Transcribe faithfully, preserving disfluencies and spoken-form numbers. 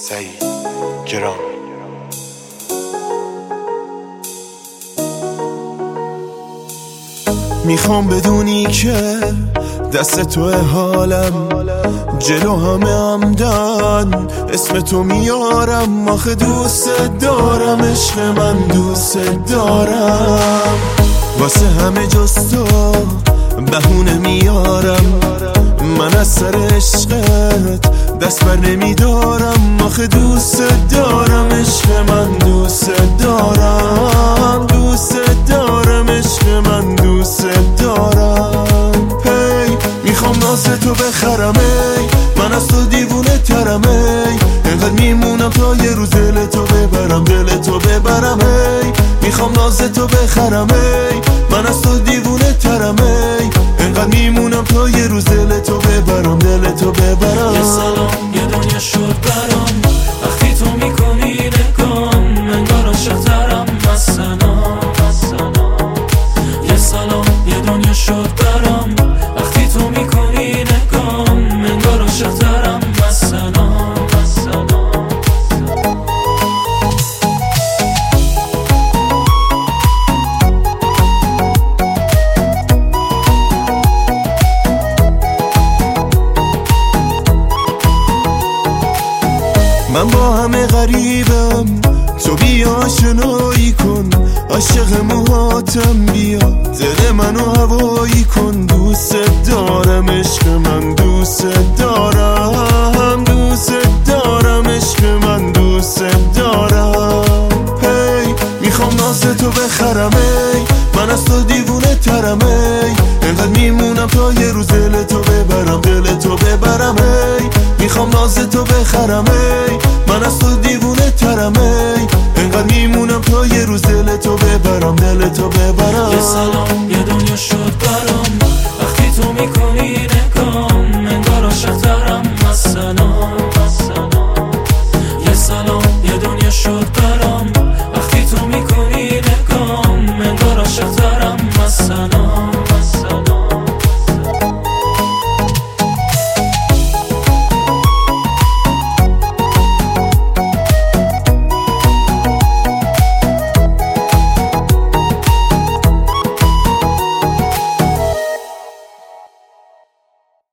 سعید گران. میخوام بدونی که دست تو حالم، جلو همه عمدن اسم تو میارم. آخه دوست دارم، عشق من دوست دارم. واسه همه جز تو بهونه میارم. من از سر عشقت دست بر نمیدارم. آخه دوست دارم، عشق من دوست دارم. دوست دارم، عشق من دوست دارم. هی میخوام ناز تو بخرم، ای من از تو دیوونه ترم. ای اینقدر میمونم تا یه روز دل تو ببرم، دل تو ببرم. ای میخوام ناز تو بخرم، ای من از تو دیوونه ترم. ای اینقدر میمونم تا یه روز دل تو ببرم، دل تو ببرم. یه سلام یه دنیا شد برام وقتی تو میکنی نگام، انگار عاشق‌ترم از سلام. یه سلام یه دنیا شد برام وقتی تو میکنی نگام، انگار عاشق‌ترم از سلام. من با همه غریبم، تو بیا آشنایی کن. عاشق موهاتم بیا، دل منو هوایی کن. دوست دارم، عشق من دوست دارم. دوست دارم، عشق من دوست دارم. هی میخوام ناز تو بخرم، ای من از تو دیوونه ترم. ای اینقدر میمونم تا یه روز دل تو ببرم، دل تو ببرم. ای میخوام ناز تو بخرم، ای من از تو دیوونه ترم. ای اینقدر میمونم تا یه روز دل تو ببرم، دل تو ببرم. یه سلام یه